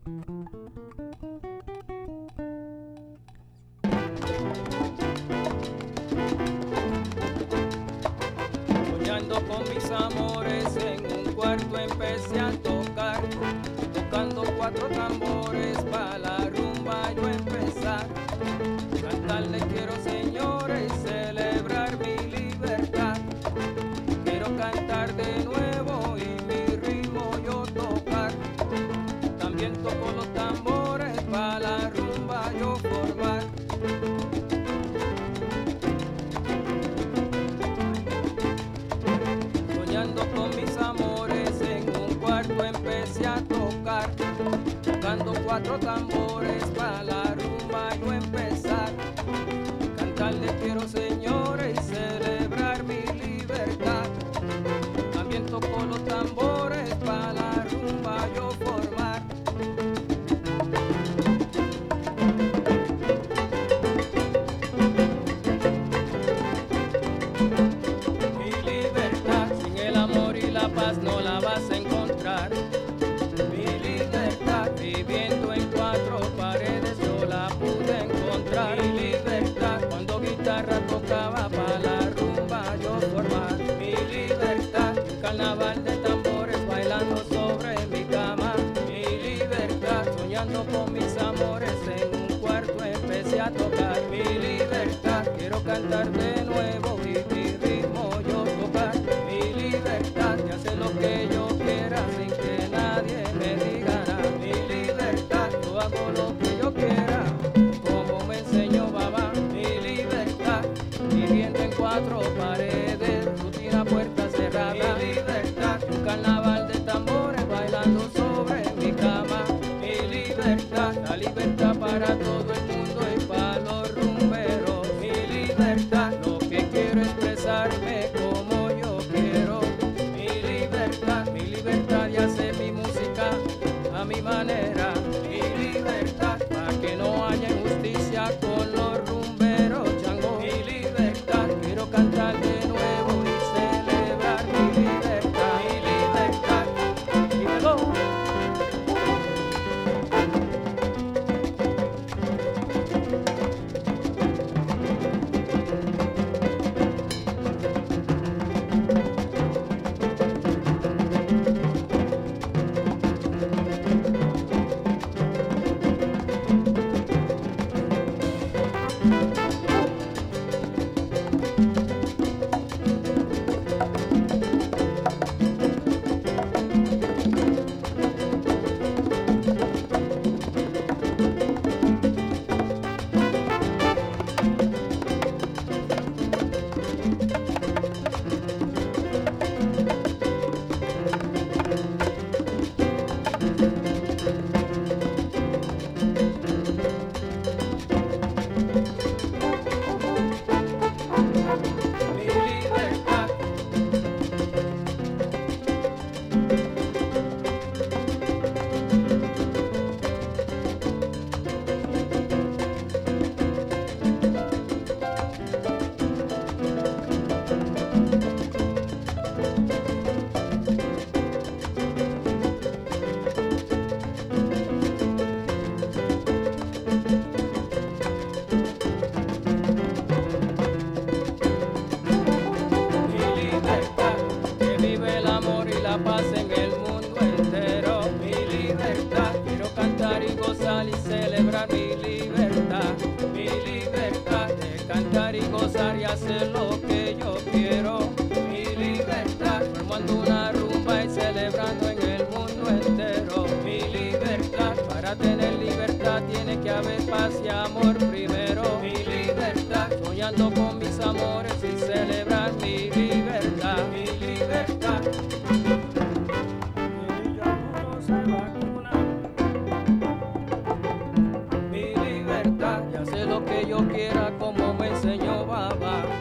Soñando con mis amores en un cuarto empecé a tocar, tocando 4 tambores para la rumba yo empezar. Cantarle quiero, señores, celebrar mi libertad. Quiero cantar de nuevo y mi ritmo yo tocar. También toco los tambores para la rumba yo formar. Soñando con mis amores en un cuarto empecé a tocar, tocando 4 tambores para la rumba yo empezar. Cantarle quiero, señores, y celebrar mi libertad. También toco los tambores para la rumba yo formar. Mi libertad sin el amor y la paz no la vas a encontrar. Mi libertad viviendo en 4 paredes yo la pude encontrar. Mi libertad cuando guitarra tocaba para la rumba yo formar. Mi libertad un carnaval de tambores bailando sobre mi cama. Mi libertad soñando con mis amores en un cuarto empecé a tocar. Mi libertad quiero cantar de nuevo y mi ritmo yo tocar. Mi libertad de hacer lo que yo quiera sin que nadie me diga nada. Mi libertad yo hago lo que yo quiera como me enseñó babá. Mi libertad viviendo en 4 paredes, rutina puerta cerrada. Mi libertad un carnaval de tambores bailando sobre mi cama. Mi libertad, la libertad para todo el mundo y para los rumberos. Mi libertad, lo que quiero es expresarme como yo quiero. Mi libertad de hacer mi música a mi manera. Mi libertad para que no haya injusticia con los rumberos chango. Mi libertad quiero cantar de nuevo y celebrar mi libertad. Mi libertad, dímelo. Mi libertad. Mi libertad, que vive el amor y la paz en el mundo entero. Mi libertad, quiero cantar y gozar y celebrar mi libertad. Mi libertad de cantar y gozar y hacer lo que yo quiero. Mi libertad, formando una rumba y celebrando en el mundo entero. Mi libertad, para tener libertad tiene que haber paz y amor primero. Mi libertad, soñando con mis amores y celebrar mi libertad. Mi libertad. Mi niña no se vacuna. Mi libertad, y hacer lo que yo quiera como me enseñó babá.